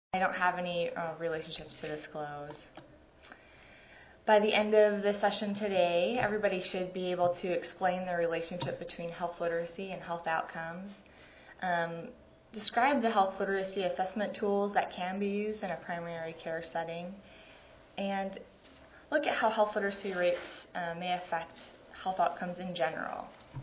I don't have any relationships to disclose. By the end of the session today, everybody should be able to explain the relationship between health literacy and health outcomes. Describe the health literacy assessment tools that can be used in a primary care setting, and look at how health literacy rates may affect health outcomes in general.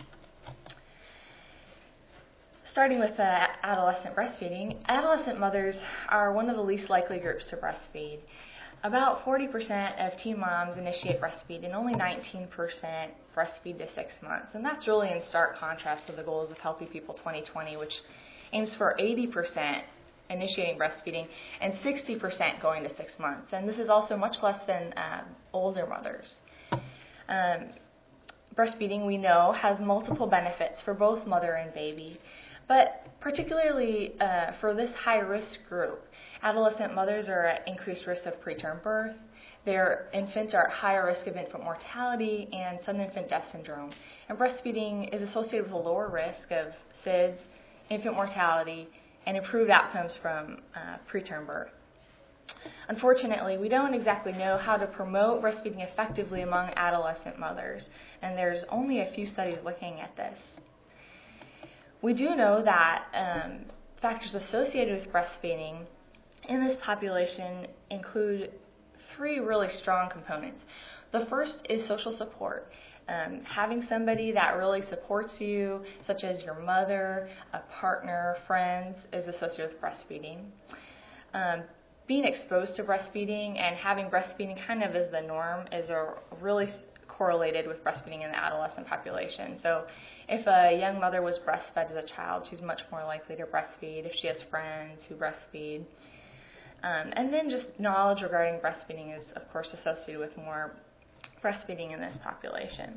Starting with adolescent breastfeeding, adolescent mothers are one of the least likely groups to breastfeed. About 40% of teen moms initiate breastfeed and only 19% breastfeed to 6 months. And that's really in stark contrast to the goals of Healthy People 2020, which aims for 80% initiating breastfeeding and 60% going to 6 months. And this is also much less than older mothers. Breastfeeding, we know, has multiple benefits for both mother and baby. But particularly for this high-risk group, adolescent mothers are at increased risk of preterm birth. Their infants are at higher risk of infant mortality and sudden infant death syndrome. And breastfeeding is associated with a lower risk of SIDS, infant mortality, and improved outcomes from preterm birth. Unfortunately, we don't exactly know how to promote breastfeeding effectively among adolescent mothers, and there's only a few studies looking at this. We do know that factors associated with breastfeeding in this population include 3 really strong components. The first is social support. Having somebody that really supports you, such as your mother, a partner, friends, is associated with breastfeeding. Being exposed to breastfeeding and having breastfeeding kind of as the norm is really correlated with breastfeeding in the adolescent population. So if a young mother was breastfed as a child, she's much more likely to breastfeed if she has friends who breastfeed. And then just knowledge regarding breastfeeding is, of course, associated with more breastfeeding in this population.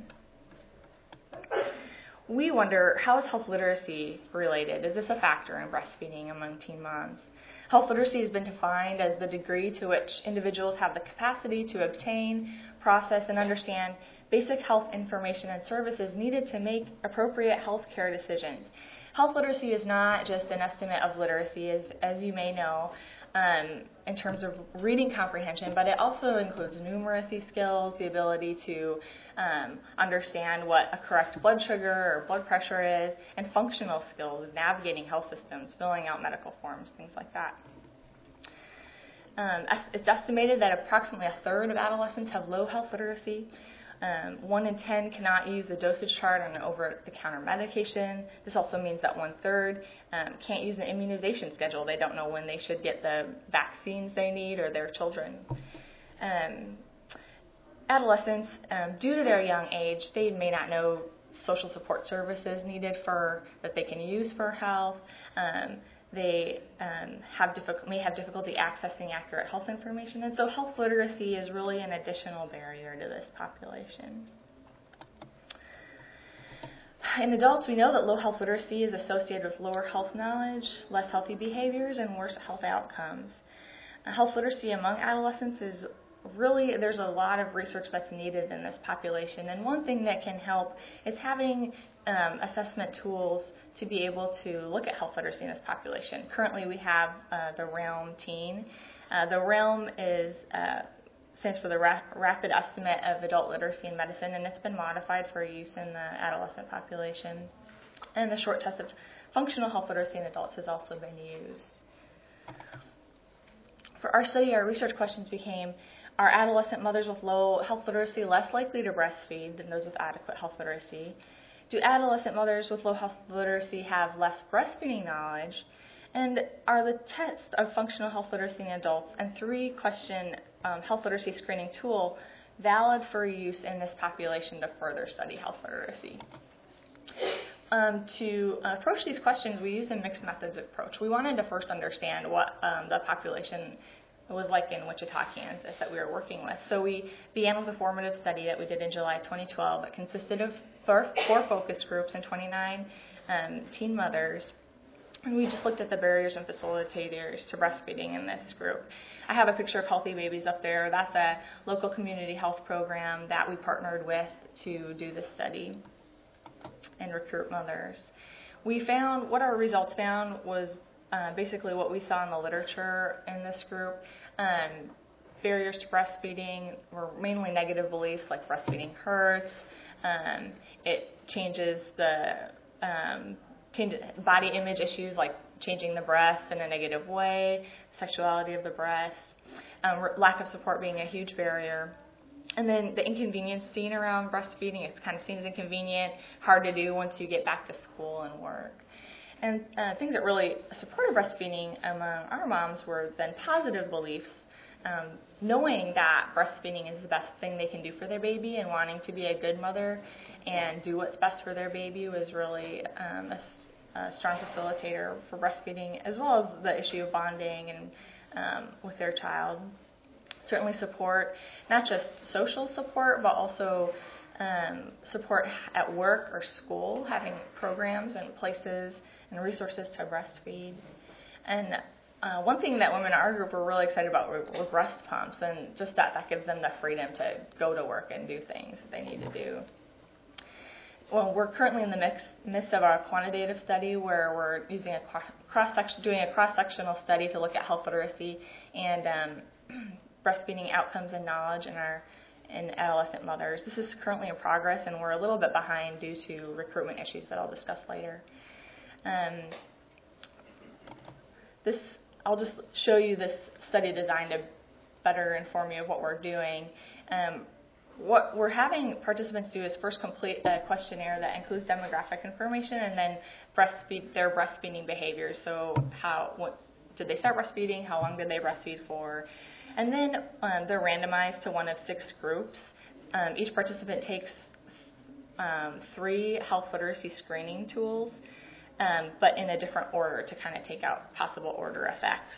We wonder, how is health literacy related? Is this a factor in breastfeeding among teen moms? Health literacy has been defined as the degree to which individuals have the capacity to obtain, process, and understand basic health information and services needed to make appropriate health care decisions. Health literacy is not just an estimate of literacy, as you may know, in terms of reading comprehension, but it also includes numeracy skills, the ability to understand what a correct blood sugar or blood pressure is, and functional skills of navigating health systems, filling out medical forms, things like that. It's estimated that approximately 1/3 of adolescents have low health literacy. 1 in 10 cannot use the dosage chart on an over-the-counter medication. This also means that 1/3 can't use an immunization schedule. They don't know when they should get the vaccines they need, or their children. Adolescents, due to their young age, they may not know social support services needed that they can use for health. They may have difficulty accessing accurate health information, and so health literacy is really an additional barrier to this population. In adults, we know that low health literacy is associated with lower health knowledge, less healthy behaviors, and worse health outcomes. Health literacy among adolescents is really, there's a lot of research that's needed in this population, and one thing that can help is having assessment tools to be able to look at health literacy in this population. Currently, we have the REALM Teen. The REALM stands for the Rapid Estimate of Adult Literacy in Medicine, and it's been modified for use in the adolescent population. And the short test of functional health literacy in adults has also been used. For our study, our research questions became, are adolescent mothers with low health literacy less likely to breastfeed than those with adequate health literacy? Do adolescent mothers with low health literacy have less breastfeeding knowledge? And are the tests of functional health literacy in adults and 3-question health literacy screening tool valid for use in this population to further study health literacy? To approach these questions, we used a mixed methods approach. We wanted to first understand what the population was like in Wichita, Kansas that we were working with. So we began with a formative study that we did in July 2012 that consisted of 4 focus groups and 29 teen mothers. And we just looked at the barriers and facilitators to breastfeeding in this group. I have a picture of Healthy Babies up there. That's a local community health program that we partnered with to do this study and recruit mothers. What our results found was basically what we saw in the literature in this group. Barriers to breastfeeding were mainly negative beliefs like breastfeeding hurts. It changes the body image issues like changing the breast in a negative way, sexuality of the breast, lack of support being a huge barrier. And then the inconvenience seen around breastfeeding, it's kind of seen as inconvenient, hard to do once you get back to school and work. And things that really supported breastfeeding among our moms were then positive beliefs, knowing that breastfeeding is the best thing they can do for their baby and wanting to be a good mother and do what's best for their baby was really a strong facilitator for breastfeeding, as well as the issue of bonding and with their child. Certainly support, not just social support, but also support at work or school, having programs and places and resources to breastfeed. And one thing that women in our group were really excited about were breast pumps, and just that gives them the freedom to go to work and do things that they need to do. Well, we're currently in the midst of our quantitative study where we're using doing a cross-sectional study to look at health literacy and breastfeeding outcomes and knowledge in adolescent mothers. This is currently in progress, and we're a little bit behind due to recruitment issues that I'll discuss later. I'll just show you this study design to better inform you of what we're doing. What we're having participants do is first complete a questionnaire that includes demographic information and then their breastfeeding behaviors. So did they start breastfeeding? How long did they breastfeed for? And then they're randomized to one of 6 groups. Each participant takes 3 health literacy screening tools, but in a different order to kind of take out possible order effects.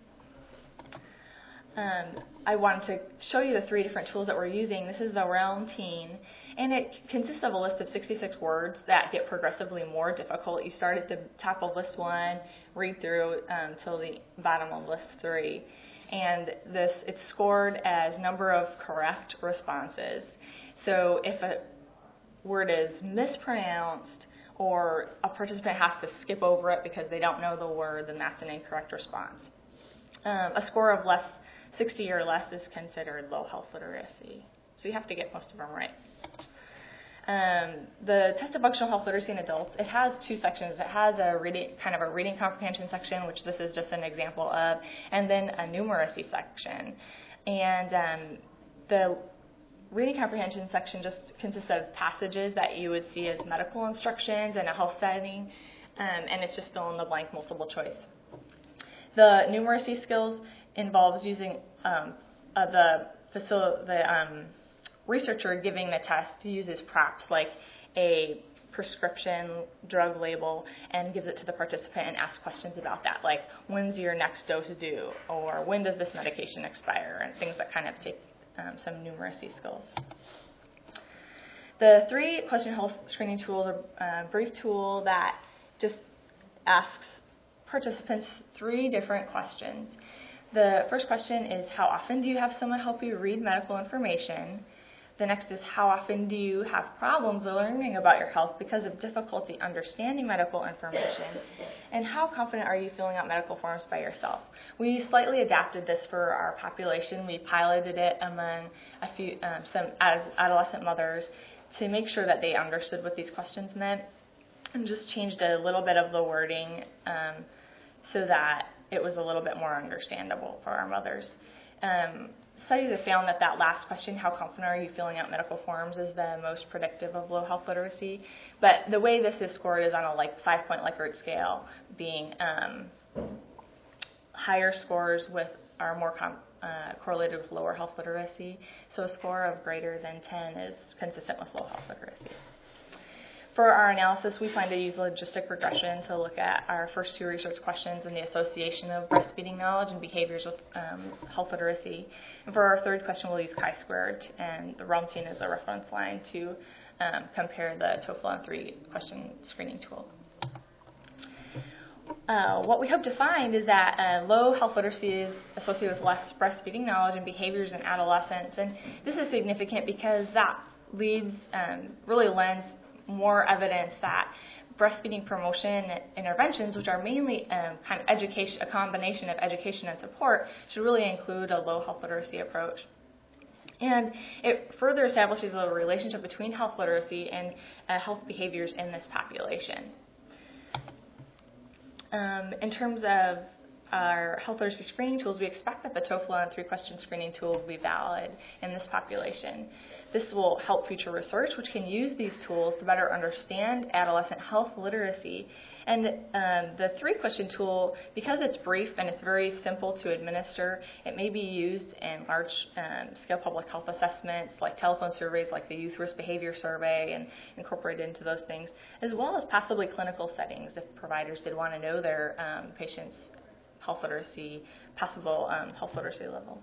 I wanted to show you the 3 different tools that we're using. This is the Realm Teen, and it consists of a list of 66 words that get progressively more difficult. You start at the top of list 1, read through until the bottom of list 3. And it's scored as number of correct responses. So if a word is mispronounced or a participant has to skip over it because they don't know the word, then that's an incorrect response. A score of 60 or less is considered low health literacy. So you have to get most of them right. The test of functional health literacy in adults, it has 2 sections. It has a reading comprehension section, which this is just an example of, and then a numeracy section. And the reading comprehension section just consists of passages that you would see as medical instructions in a health setting, and it's just fill in the blank multiple choice. The numeracy skills involves using the researcher giving the test uses props like a prescription drug label and gives it to the participant and asks questions about that, like when's your next dose due, or when does this medication expire, and things that kind of take some numeracy skills. The 3 question health screening tools are a brief tool that just asks participants 3 different questions. The first question is, how often do you have someone help you read medical information? The next is, how often do you have problems learning about your health because of difficulty understanding medical information? And how confident are you filling out medical forms by yourself? We slightly adapted this for our population. We piloted it among some adolescent mothers to make sure that they understood what these questions meant, and just changed a little bit of the wording so that it was a little bit more understandable for our mothers. Studies have found that last question, how confident are you filling out medical forms, is the most predictive of low health literacy. But the way this is scored is on a 5-point Likert scale, being higher scores are more correlated with lower health literacy. So a score of greater than 10 is consistent with low health literacy. For our analysis, we plan to use logistic regression to look at our first 2 research questions and the association of breastfeeding knowledge and behaviors with health literacy. And for our 3rd question, we'll use chi-squared, and the Realm Teen is a reference line to compare the TOEFL and 3 question screening tool. What we hope to find is that low health literacy is associated with less breastfeeding knowledge and behaviors in adolescents, and this is significant because that really lends more evidence that breastfeeding promotion interventions, which are mainly kind of education, a combination of education and support, should really include a low health literacy approach. And it further establishes a relationship between health literacy and health behaviors in this population. In terms of our health literacy screening tools, we expect that the TOEFL and 3-question screening tool will be valid in this population. This will help future research, which can use these tools to better understand adolescent health literacy. And the 3-question tool, because it's brief and it's very simple to administer, it may be used in large-scale public health assessments, like telephone surveys, like the Youth Risk Behavior Survey, and incorporated into those things, as well as possibly clinical settings if providers did want to know their patients' health literacy, possible health literacy level.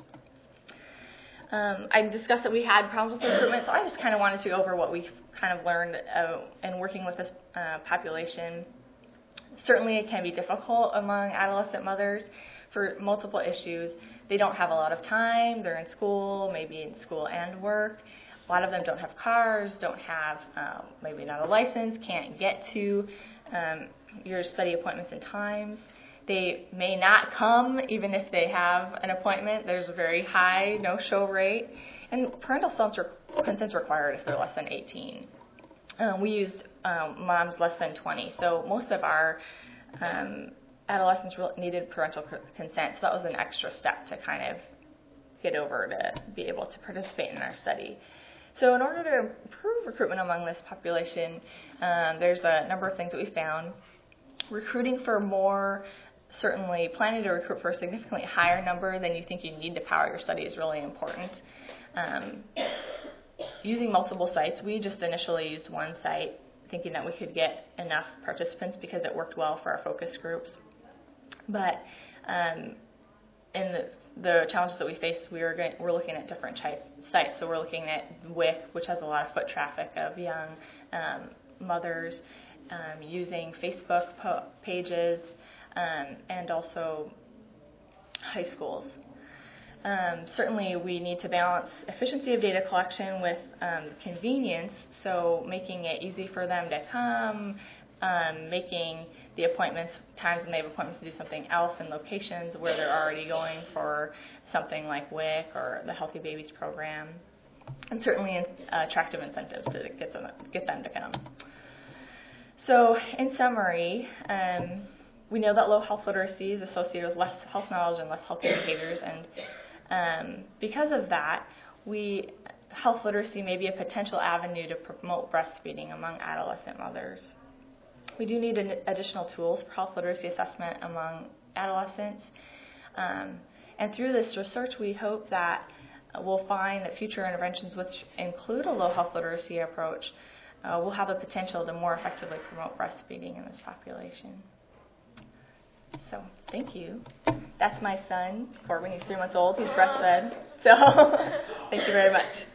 I discussed that we had problems with recruitment, so I just kind of wanted to go over what we've kind of learned in working with this population. Certainly it can be difficult among adolescent mothers for multiple issues. They don't have a lot of time, they're in school, maybe in school and work. A lot of them don't have cars, don't have maybe not a license, can't get to your study appointments and times. They may not come even if they have an appointment. There's a very high no-show rate. And parental consent's required if they're less than 18. We used moms less than 20. So most of our adolescents needed parental consent. So that was an extra step to kind of get over to be able to participate in our study. So in order to improve recruitment among this population, there's a number of things that we found. Recruiting for more, certainly planning to recruit for a significantly higher number than you think you need to power your study is really important. Using multiple sites, we just initially used one site, thinking that we could get enough participants because it worked well for our focus groups. But in the challenges that we faced, we're looking at different sites. So we're looking at WIC, which has a lot of foot traffic of young mothers, using Facebook pages, and also high schools. Certainly we need to balance efficiency of data collection with convenience, so making it easy for them to come, making the appointments, times when they have appointments to do something else in locations where they're already going for something like WIC or the Healthy Babies program, and certainly attractive incentives to get them to come. So in summary, we know that low health literacy is associated with less health knowledge and less healthy behaviors, and because of that, health literacy may be a potential avenue to promote breastfeeding among adolescent mothers. We do need additional tools for health literacy assessment among adolescents, and through this research we hope that we'll find that future interventions which include a low health literacy approach will have the potential to more effectively promote breastfeeding in this population. So, thank you. That's my son, Corbin. He's 3 months old. He's breastfed. So, thank you very much.